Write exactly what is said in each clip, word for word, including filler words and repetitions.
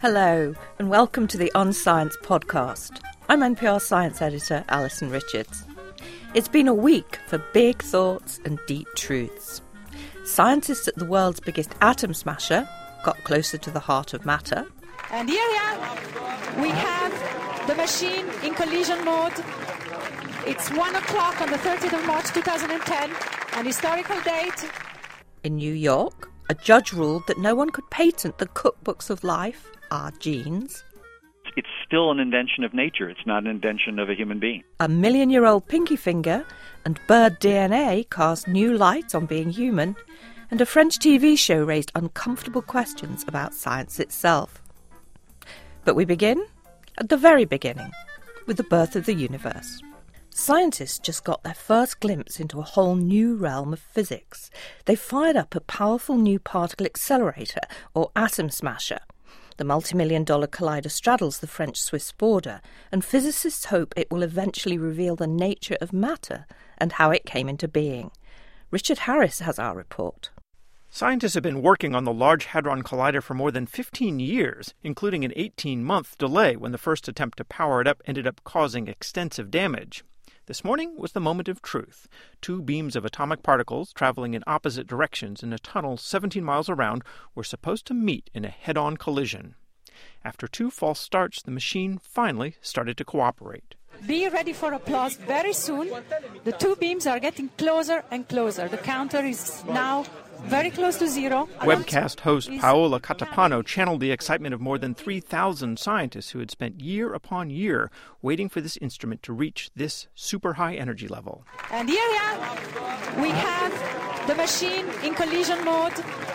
Hello, and welcome to the On Science podcast. I'm N P R science editor Alison Richards. It's been a week for big thoughts and deep truths. Scientists at the world's biggest atom smasher got closer to the heart of matter. And here we have the machine in collision mode. It's one o'clock on the thirtieth of March two thousand ten, an historical date. In New York, a judge ruled that no one could patent the cookbooks of life, our genes. It's still an invention of nature. It's not an invention of a human being. A million-year-old pinky finger and bird D N A cast new light on being human, and a French T V show raised uncomfortable questions about science itself. But we begin at the very beginning, with the birth of the universe. Scientists just got their first glimpse into a whole new realm of physics. They fired up a powerful new particle accelerator, or atom smasher. The multi-million dollar collider straddles the French-Swiss border, and physicists hope it will eventually reveal the nature of matter and how it came into being. Richard Harris has our report. Scientists have been working on the Large Hadron Collider for more than fifteen years, including an eighteen-month delay when the first attempt to power it up ended up causing extensive damage. This morning was the moment of truth. Two beams of atomic particles traveling in opposite directions in a tunnel seventeen miles around were supposed to meet in a head-on collision. After two false starts, the machine finally started to cooperate. Be ready for applause very soon. The two beams are getting closer and closer. The counter is now very close to zero. Webcast host Paola Catapano channeled the excitement of more than three thousand scientists who had spent year upon year waiting for this instrument to reach this super high energy level. And here we have the machine in collision mode.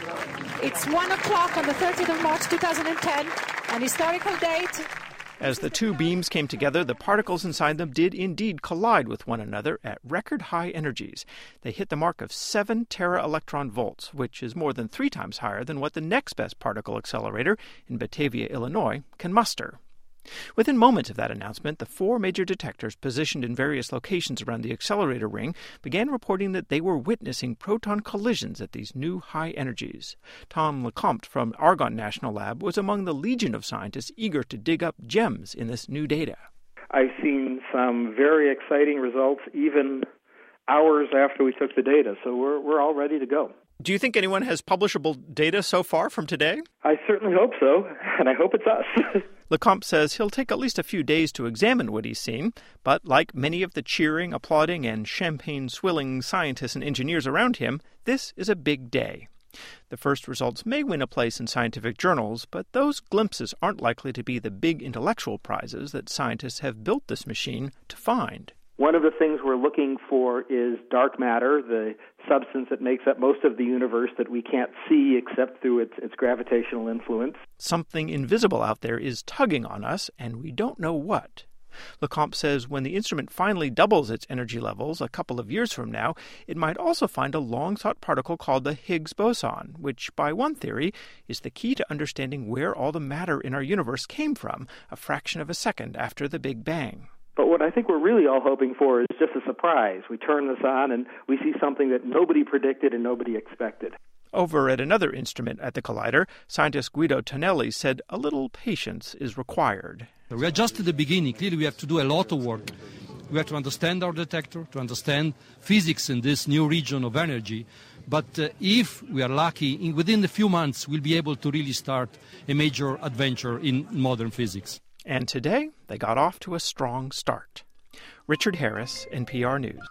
It's one o'clock on the thirtieth of March two thousand ten, an historical date. As the two beams came together, the particles inside them did indeed collide with one another at record-high energies. They hit the mark of seven tera-electron volts, which is more than three times higher than what the next best particle accelerator in Batavia, Illinois, can muster. Within moments of that announcement, the four major detectors positioned in various locations around the accelerator ring began reporting that they were witnessing proton collisions at these new high energies. Tom Lecomte from Argonne National Lab was among the legion of scientists eager to dig up gems in this new data. I've seen some very exciting results even hours after we took the data, so we're we're all ready to go. Do you think anyone has publishable data so far from today? I certainly hope so, and I hope it's us. Lecomte says he'll take at least a few days to examine what he's seen, but like many of the cheering, applauding, and champagne-swilling scientists and engineers around him, this is a big day. The first results may win a place in scientific journals, but those glimpses aren't likely to be the big intellectual prizes that scientists have built this machine to find. One of the things we're looking for is dark matter, the substance that makes up most of the universe that we can't see except through its, its gravitational influence. Something invisible out there is tugging on us, and we don't know what. Lecomte says when the instrument finally doubles its energy levels a couple of years from now, it might also find a long-sought particle called the Higgs boson, which, by one theory, is the key to understanding where all the matter in our universe came from a fraction of a second after the Big Bang. But what I think we're really all hoping for is just a surprise. We turn this on and we see something that nobody predicted and nobody expected. Over at another instrument at the collider, scientist Guido Tonelli said a little patience is required. We are just at the beginning. Clearly, we have to do a lot of work. We have to understand our detector, to understand physics in this new region of energy. But uh, if we are lucky, in, within a few months, we'll be able to really start a major adventure in modern physics. And today, they got off to a strong start. Richard Harris, N P R News.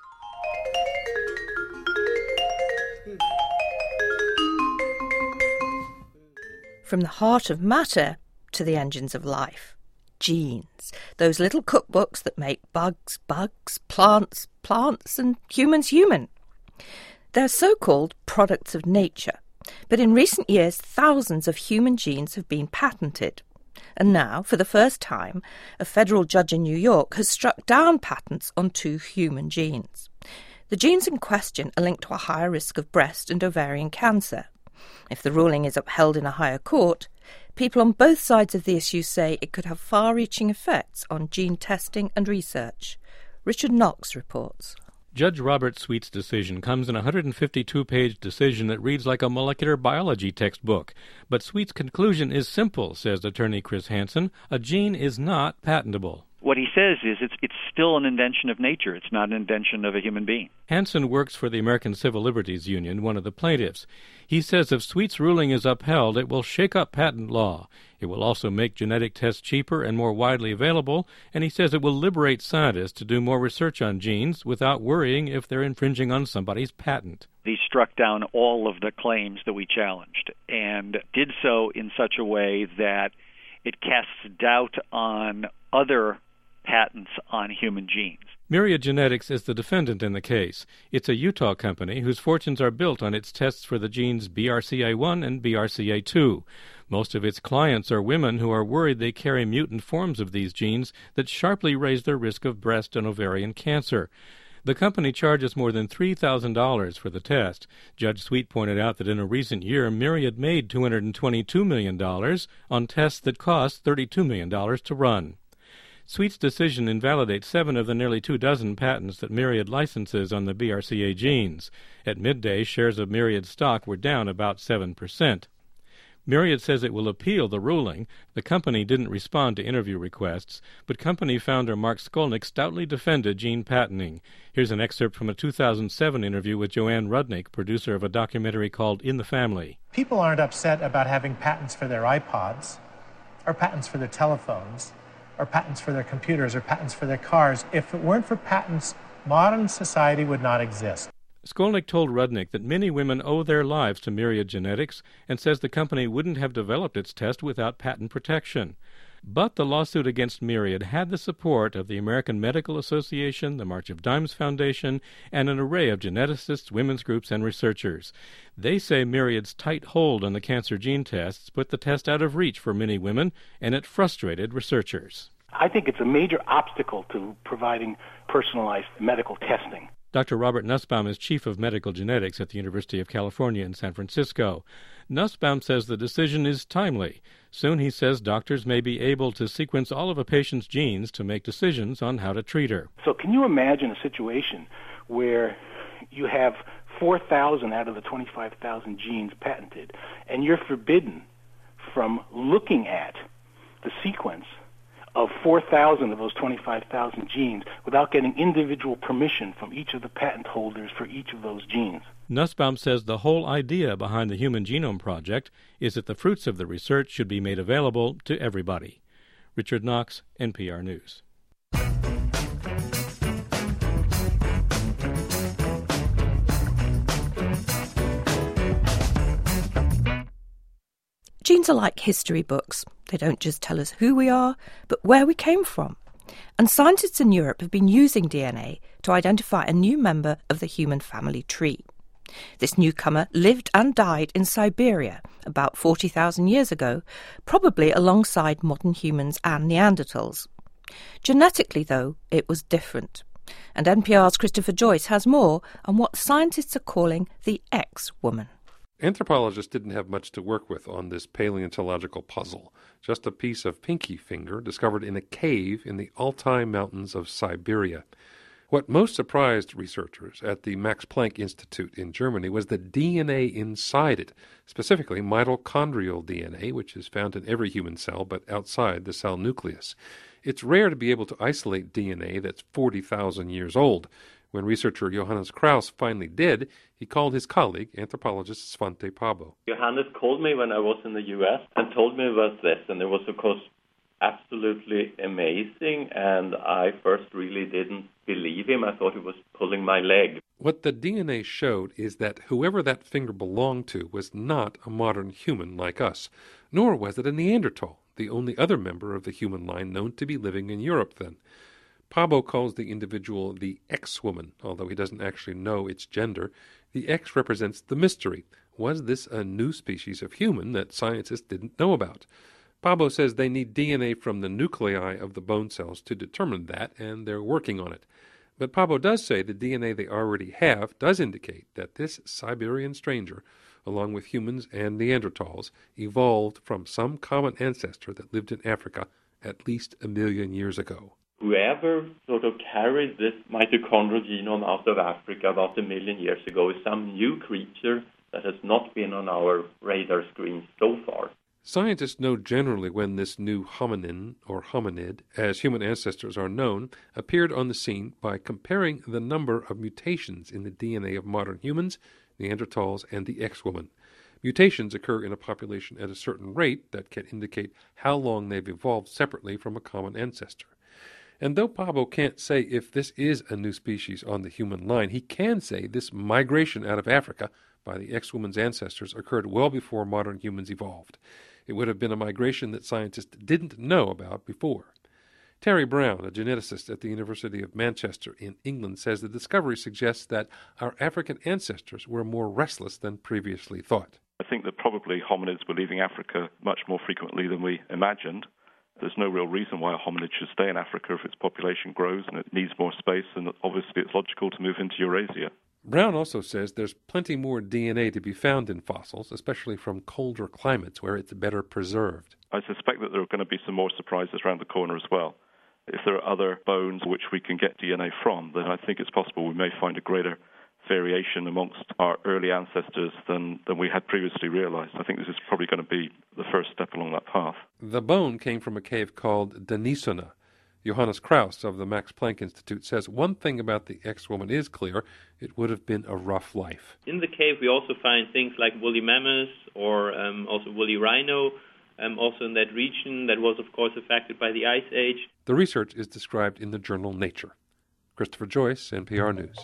From the heart of matter to the engines of life. Genes, those little cookbooks that make bugs, bugs, plants, plants, and humans human. They're so-called products of nature, but in recent years, thousands of human genes have been patented. And now, for the first time, a federal judge in New York has struck down patents on two human genes. The genes in question are linked to a higher risk of breast and ovarian cancer. If the ruling is upheld in a higher court, people on both sides of the issue say it could have far-reaching effects on gene testing and research. Richard Knox reports. Judge Robert Sweet's decision comes in a one hundred fifty-two page decision that reads like a molecular biology textbook. But Sweet's conclusion is simple, says attorney Chris Hansen. A gene is not patentable. What he says is it's it's still an invention of nature. It's not an invention of a human being. Hansen works for the American Civil Liberties Union, one of the plaintiffs. He says if Sweet's ruling is upheld, it will shake up patent law. It will also make genetic tests cheaper and more widely available, and he says it will liberate scientists to do more research on genes without worrying if they're infringing on somebody's patent. He struck down all of the claims that we challenged and did so in such a way that it casts doubt on other patents on human genes. Myriad Genetics is the defendant in the case. It's a Utah company whose fortunes are built on its tests for the genes B R C A one and B R C A two. Most of its clients are women who are worried they carry mutant forms of these genes that sharply raise their risk of breast and ovarian cancer. The company charges more than three thousand dollars for the test. Judge Sweet pointed out that in a recent year, Myriad made two hundred twenty-two million dollars on tests that cost thirty-two million dollars to run. Sweet's decision invalidates seven of the nearly two dozen patents that Myriad licenses on the B R C A genes. At midday, shares of Myriad stock were down about seven percent. Myriad says it will appeal the ruling. The company didn't respond to interview requests, but company founder Mark Skolnick stoutly defended gene patenting. Here's an excerpt from a two thousand seven interview with Joanne Rudnick, producer of a documentary called In the Family. People aren't upset about having patents for their iPods, or patents for their telephones, or patents for their computers, or patents for their cars. If it weren't for patents, modern society would not exist. Skolnick told Rudnick that many women owe their lives to Myriad Genetics and says the company wouldn't have developed its test without patent protection. But the lawsuit against Myriad had the support of the American Medical Association, the March of Dimes Foundation, and an array of geneticists, women's groups, and researchers. They say Myriad's tight hold on the cancer gene tests put the test out of reach for many women, and it frustrated researchers. I think it's a major obstacle to providing personalized medical testing. Doctor Robert Nussbaum is chief of medical genetics at the University of California in San Francisco. Nussbaum says the decision is timely. Soon, he says, doctors may be able to sequence all of a patient's genes to make decisions on how to treat her. So can you imagine a situation where you have four thousand out of the twenty-five thousand genes patented, and you're forbidden from looking at the sequence of four thousand of those twenty-five thousand genes without getting individual permission from each of the patent holders for each of those genes? Nussbaum says the whole idea behind the Human Genome Project is that the fruits of the research should be made available to everybody. Richard Knox, N P R News. Genes are like history books. They don't just tell us who we are, but where we came from. And scientists in Europe have been using D N A to identify a new member of the human family tree. This newcomer lived and died in Siberia about forty thousand years ago, probably alongside modern humans and Neanderthals. Genetically, though, it was different. And N P R's Christopher Joyce has more on what scientists are calling the X-woman. Anthropologists didn't have much to work with on this paleontological puzzle, just a piece of pinky finger discovered in a cave in the Altai Mountains of Siberia. What most surprised researchers at the Max Planck Institute in Germany was the D N A inside it, specifically mitochondrial D N A, which is found in every human cell but outside the cell nucleus. It's rare to be able to isolate D N A that's forty thousand years old. When researcher Johannes Krauss finally did, he called his colleague, anthropologist Svante Pääbo. Johannes called me when I was in the U S and told me about this, and it was, of course, absolutely amazing, and I first really didn't believe him. I thought he was pulling my leg. What the D N A showed is that whoever that finger belonged to was not a modern human like us, nor was it a Neanderthal, the only other member of the human line known to be living in Europe then. Pääbo calls the individual the X-woman, although he doesn't actually know its gender. The X represents the mystery. Was this a new species of human that scientists didn't know about? Pääbo says they need D N A from the nuclei of the bone cells to determine that, and they're working on it. But Pääbo does say the D N A they already have does indicate that this Siberian stranger, along with humans and Neanderthals, evolved from some common ancestor that lived in Africa at least a million years ago. whoever sort of carried this mitochondrial genome out of Africa about a million years ago is some new creature that has not been on our radar screen so far. Scientists know generally when this new hominin, or hominid, as human ancestors are known, appeared on the scene by comparing the number of mutations in the D N A of modern humans, Neanderthals, and the X-woman. Mutations occur in a population at a certain rate that can indicate how long they've evolved separately from a common ancestor. And though Pablo can't say if this is a new species on the human line, he can say this migration out of Africa by the X-woman's ancestors occurred well before modern humans evolved. It would have been a migration that scientists didn't know about before. Terry Brown, a geneticist at the University of Manchester in England, says the discovery suggests that our African ancestors were more restless than previously thought. I think that probably hominids were leaving Africa much more frequently than we imagined. There's no real reason why a hominid should stay in Africa if its population grows and it needs more space, and obviously it's logical to move into Eurasia. Brown also says there's plenty more D N A to be found in fossils, especially from colder climates where it's better preserved. I suspect that there are going to be some more surprises around the corner as well. If there are other bones which we can get D N A from, then I think it's possible we may find a greater variation amongst our early ancestors than, than we had previously realized. I think this is probably going to be the first step along that path. The bone came from a cave called Denisona. Johannes Krauss of the Max Planck Institute says one thing about the X-woman is clear: it would have been a rough life. In the cave we also find things like woolly mammoths or um, also woolly rhino, um, also in that region that was of course affected by the Ice Age. The research is described in the journal Nature. Christopher Joyce, N P R News.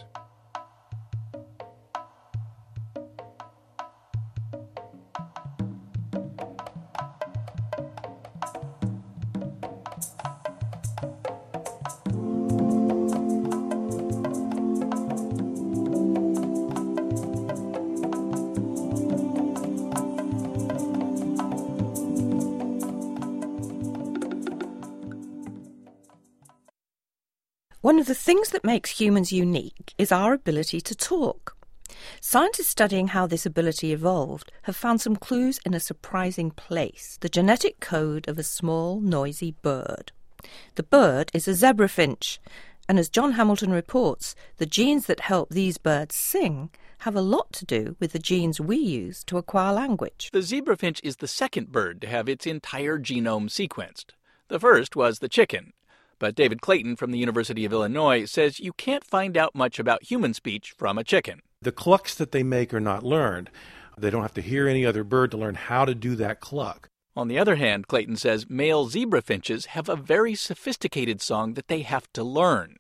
One of the things that makes humans unique is our ability to talk. Scientists studying how this ability evolved have found some clues in a surprising place: the genetic code of a small, noisy bird. The bird is a zebra finch, and as John Hamilton reports, the genes that help these birds sing have a lot to do with the genes we use to acquire language. The zebrafinch is the second bird to have its entire genome sequenced. The first was the chicken. But David Clayton from the University of Illinois says you can't find out much about human speech from a chicken. The clucks that they make are not learned. They don't have to hear any other bird to learn how to do that cluck. On the other hand, Clayton says male zebra finches have a very sophisticated song that they have to learn.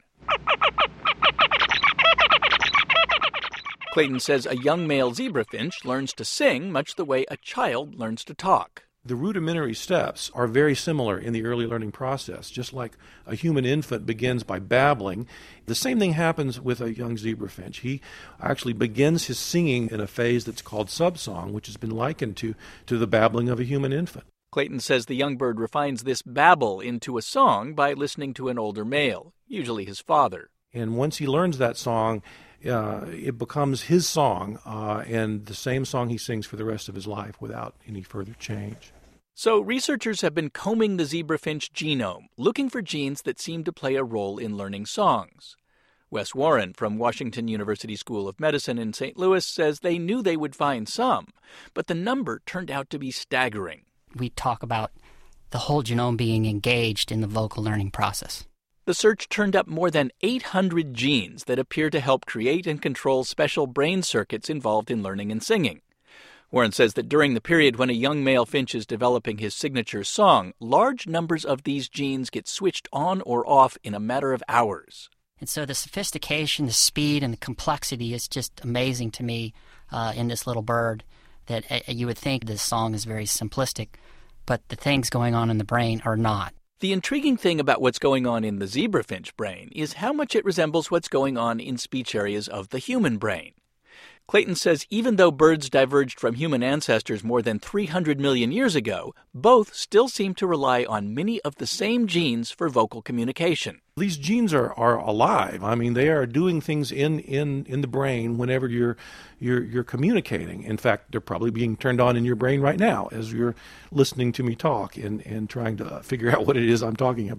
Clayton says a young male zebra finch learns to sing much the way a child learns to talk. The rudimentary steps are very similar in the early learning process. Just like a human infant begins by babbling, the same thing happens with a young zebrafinch. He actually begins his singing in a phase that's called subsong, which has been likened to, to the babbling of a human infant. Clayton says the young bird refines this babble into a song by listening to an older male, usually his father. And once he learns that song, uh, it becomes his song, uh, and the same song he sings for the rest of his life without any further change. So researchers have been combing the zebrafinch genome, looking for genes that seem to play a role in learning songs. Wes Warren from Washington University School of Medicine in Saint Louis says they knew they would find some, but the number turned out to be staggering. We talk about the whole genome being engaged in the vocal learning process. The search turned up more than eight hundred genes that appear to help create and control special brain circuits involved in learning and singing. Warren says that during the period when a young male finch is developing his signature song, large numbers of these genes get switched on or off in a matter of hours. And so the sophistication, the speed, and the complexity is just amazing to me uh, in this little bird, that uh, you would think this song is very simplistic, but the things going on in the brain are not. The intriguing thing about what's going on in the zebrafinch brain is how much it resembles what's going on in speech areas of the human brain. Clayton says even though birds diverged from human ancestors more than three hundred million years ago, both still seem to rely on many of the same genes for vocal communication. These genes are, are alive. I mean, they are doing things in, in, in the brain whenever you're, you're, you're communicating. In fact, they're probably being turned on in your brain right now as you're listening to me talk and, and trying to figure out what it is I'm talking about.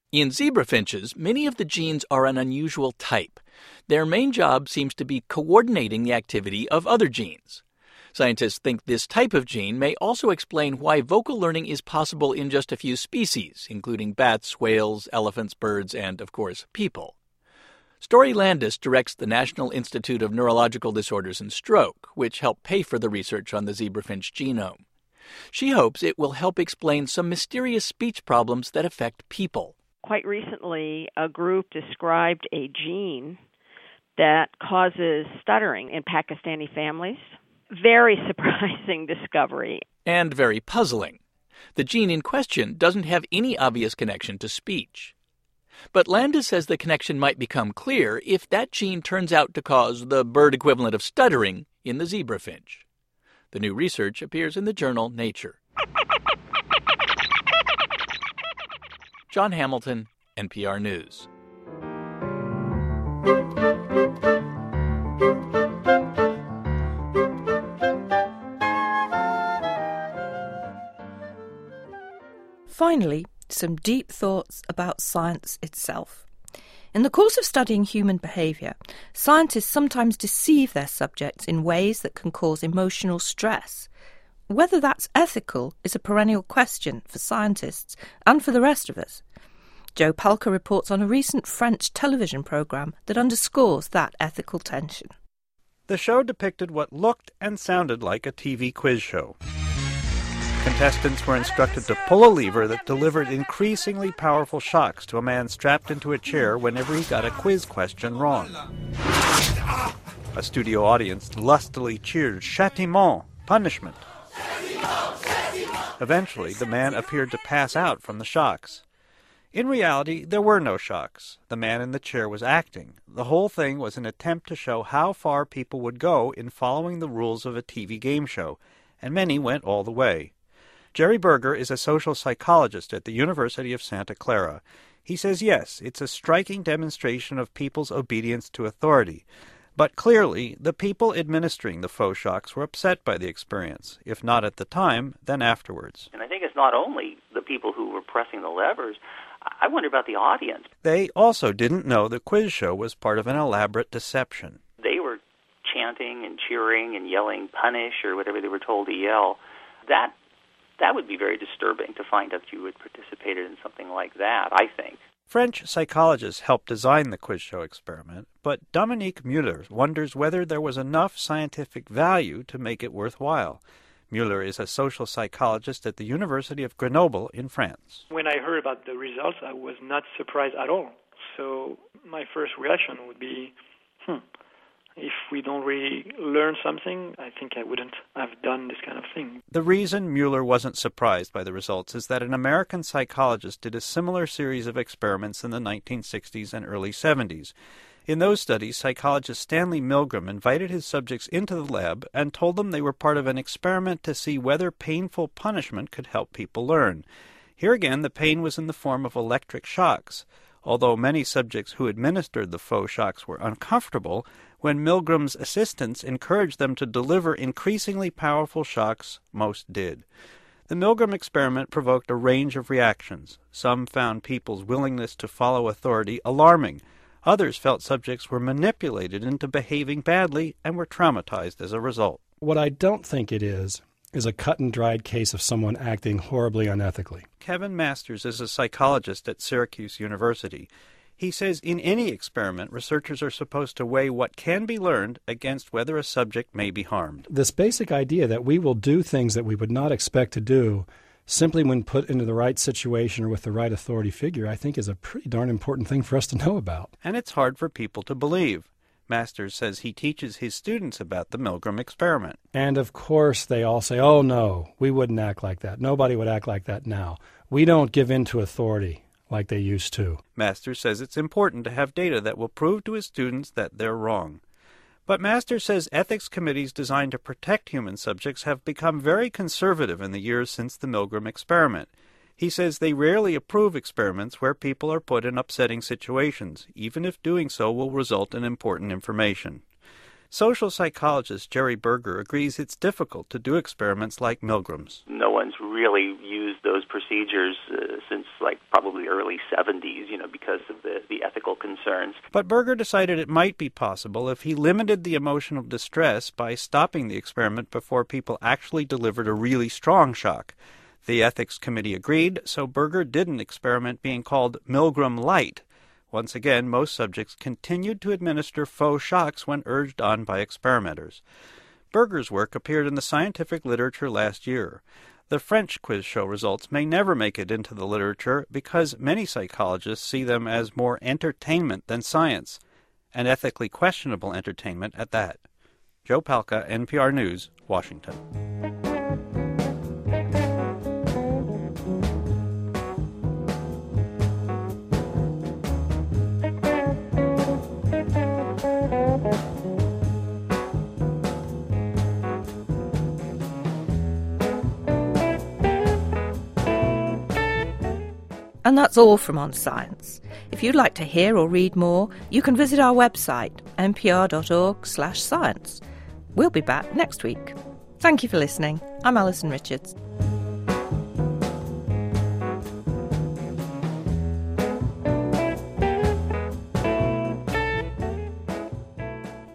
In zebra finches, many of the genes are an unusual type. Their main job seems to be coordinating the activity of other genes. Scientists think this type of gene may also explain why vocal learning is possible in just a few species, including bats, whales, elephants, birds, and, of course, people. Story Landis directs the National Institute of Neurological Disorders and Stroke, which helped pay for the research on the zebrafinch genome. She hopes it will help explain some mysterious speech problems that affect people. Quite recently, a group described a gene that causes stuttering in Pakistani families. Very surprising discovery. And very puzzling. The gene in question doesn't have any obvious connection to speech. But Landis says the connection might become clear if that gene turns out to cause the bird equivalent of stuttering in the zebrafinch. The new research appears in the journal Nature. John Hamilton, N P R News. Finally, some deep thoughts about science itself. In the course of studying human behaviour, scientists sometimes deceive their subjects in ways that can cause emotional stress. Whether that's ethical is a perennial question for scientists and for the rest of us. Joe Palca reports on a recent French television programme that underscores that ethical tension. The show depicted what looked and sounded like a T V quiz show. Contestants were instructed to pull a lever that delivered increasingly powerful shocks to a man strapped into a chair whenever he got a quiz question wrong. A studio audience lustily cheered châtiment, punishment. Eventually, the man appeared to pass out from the shocks. In reality, there were no shocks. The man in the chair was acting. The whole thing was an attempt to show how far people would go in following the rules of a T V game show, and many went all the way. Jerry Berger is a social psychologist at the University of Santa Clara. He says, yes, it's a striking demonstration of people's obedience to authority. But clearly, the people administering the faux shocks were upset by the experience, if not at the time, then afterwards. And I think it's not only the people who were pressing the levers. I wonder about the audience. They also didn't know the quiz show was part of an elaborate deception. They were chanting and cheering and yelling punish or whatever they were told to yell. That That would be very disturbing to find out you had participated in something like that, I think. French psychologists helped design the quiz show experiment, but Dominique Muller wonders whether there was enough scientific value to make it worthwhile. Muller is a social psychologist at the University of Grenoble in France. When I heard about the results, I was not surprised at all. So my first reaction would be, hmm, if we don't really learn something, I think I wouldn't have done this kind of thing. The reason Muller wasn't surprised by the results is that an American psychologist did a similar series of experiments in the nineteen sixties and early seventies. In those studies, psychologist Stanley Milgram invited his subjects into the lab and told them they were part of an experiment to see whether painful punishment could help people learn. Here again, the pain was in the form of electric shocks. Although many subjects who administered the faux shocks were uncomfortable, when Milgram's assistants encouraged them to deliver increasingly powerful shocks, most did. The Milgram experiment provoked a range of reactions. Some found people's willingness to follow authority alarming. Others felt subjects were manipulated into behaving badly and were traumatized as a result. What I don't think it is, is a cut-and-dried case of someone acting horribly unethically. Kevin Masters is a psychologist at Syracuse University. He says in any experiment, researchers are supposed to weigh what can be learned against whether a subject may be harmed. This basic idea that we will do things that we would not expect to do simply when put into the right situation or with the right authority figure, I think is a pretty darn important thing for us to know about. And it's hard for people to believe. Masters says he teaches his students about the Milgram experiment. And of course they all say, oh no, we wouldn't act like that. Nobody would act like that now. We don't give in to authority like they used to. Masters says it's important to have data that will prove to his students that they're wrong. But Masters says ethics committees designed to protect human subjects have become very conservative in the years since the Milgram experiment. He says they rarely approve experiments where people are put in upsetting situations, even if doing so will result in important information. Social psychologist Jerry Berger agrees it's difficult to do experiments like Milgram's. No one's really used those procedures uh, since like probably early seventies, you know, because of the, the ethical concerns. But Berger decided it might be possible if he limited the emotional distress by stopping the experiment before people actually delivered a really strong shock. The ethics committee agreed, so Berger did an experiment being called Milgram Light. Once again, most subjects continued to administer faux shocks when urged on by experimenters. Berger's work appeared in the scientific literature last year. The French quiz show results may never make it into the literature because many psychologists see them as more entertainment than science, and ethically questionable entertainment at that. Joe Palca, N P R News, Washington. And that's all from On Science. If you'd like to hear or read more, you can visit our website, npr.org slash science. We'll be back next week. Thank you for listening. I'm Alison Richards.